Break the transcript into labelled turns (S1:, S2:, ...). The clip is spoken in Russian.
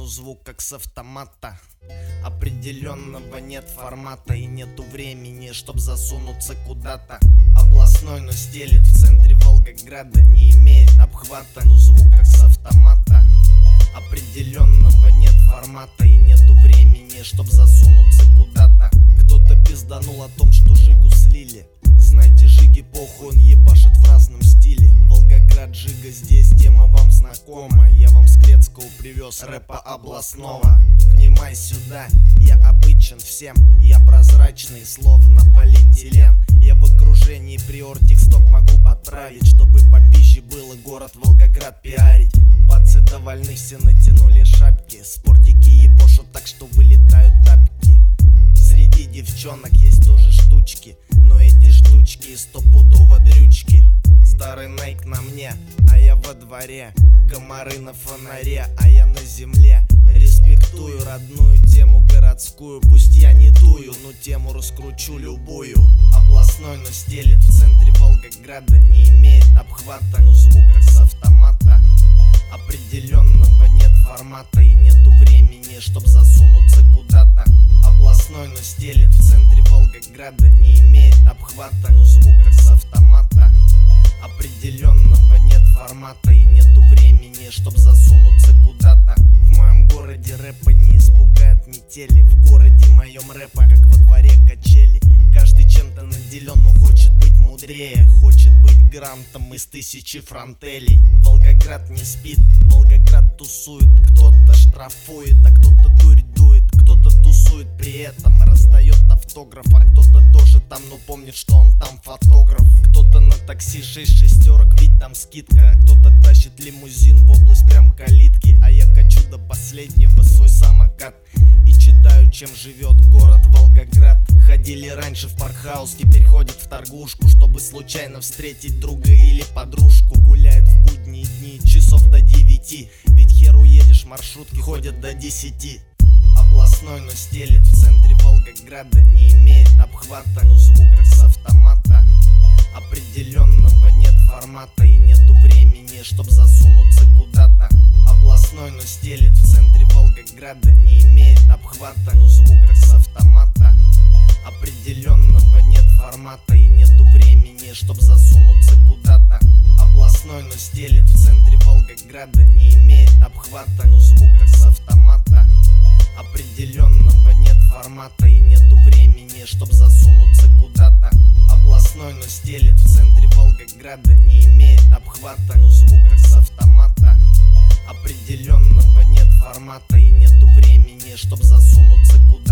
S1: но звук как с автомата. Определенного нет формата и нету времени, чтоб засунуться куда-то. Областной, но стелет в центре Волгограда, не имеет обхвата, но звук как с автомата. Определенного нет формата и нету времени, чтоб засунуться куда-то. Кто-то пизданул о том, что Жигу слили. Знайте, Жиги похуй, он ебашит в разном стиле. Волгоград, Жига, здесь тема вам знакома. Я вам с Клецкого привез рэпа областного. Внимай сюда, я обычен всем. Я прозрачный, словно полиэтилен. Я в окружении приор, тексток могу подправить, чтобы попизже было город Волгоград пиарить. Пацы довольны, все натянули шапки. Спортики ебошут так, что вылетают тапки. Среди девчонок есть тоже штучки, но эти штучки стопудово дрючки. Старый Найк на мне, а я во дворе. Комары на фонаре, а я на земле. Респектую родную тему городскую. Пусть я не дую, но тему раскручу любую. Областной, но стелет в центре Волгограда, не имеет обхвата, но звук как с автомата. Определенного нет формата и нету времени, чтоб засунуться куда-то. Областной, но стелет в центре Волгограда, не имеет обхвата, но звук как с автомата. Определенного нет формата и нету времени, чтоб засунуться куда-то. В моем городе рэпа не испугают метели. В городе моем рэпа, как во дворе качели. Каждый чем-то наделен, но хочет быть мудрее. Хочет быть грантом из 1000 фронтелей. Волгоград не спит, Волгоград тусует. Кто-то штрафует, а кто-то дурь дует. Кто-то тусует, при этом раздает автограф. А кто-то тоже там, но помнит, что он там фотограф. Кто-то на такси 6 шестерок, ведь там скидка. Кто-то тащит лимузин в область прям калитки. А я качу до последнего свой самокат и читаю, чем живет город Волгоград. Ходили раньше в паркхаус, теперь ходят в торгушку, чтобы случайно встретить друга или подружку. Гуляет в будние дни часов до 9, ведь хер уедешь, маршрутки ходят до 10. Областной, но стелет в центре Волгограда, не имеет обхвата, но звук как с автомата. Определенного нет формата и нету времени, чтоб засунуться куда-то. Областной, но стелет в центре Волгограда, не имеет обхвата, но звук как с автомата. Определенного нет формата и нету времени, чтоб засунуться куда-то. Областной, но стелет в центре Волгограда, не имеет обхвата, но звук как с автомата. Определенного нет формата и нету времени, чтоб засунуться куда-то. Областной, но стелет в центре Волгограда, не имеет обхвата, но звук как с автомата. Определенного нет формата и нету времени, чтоб засунуться куда-то.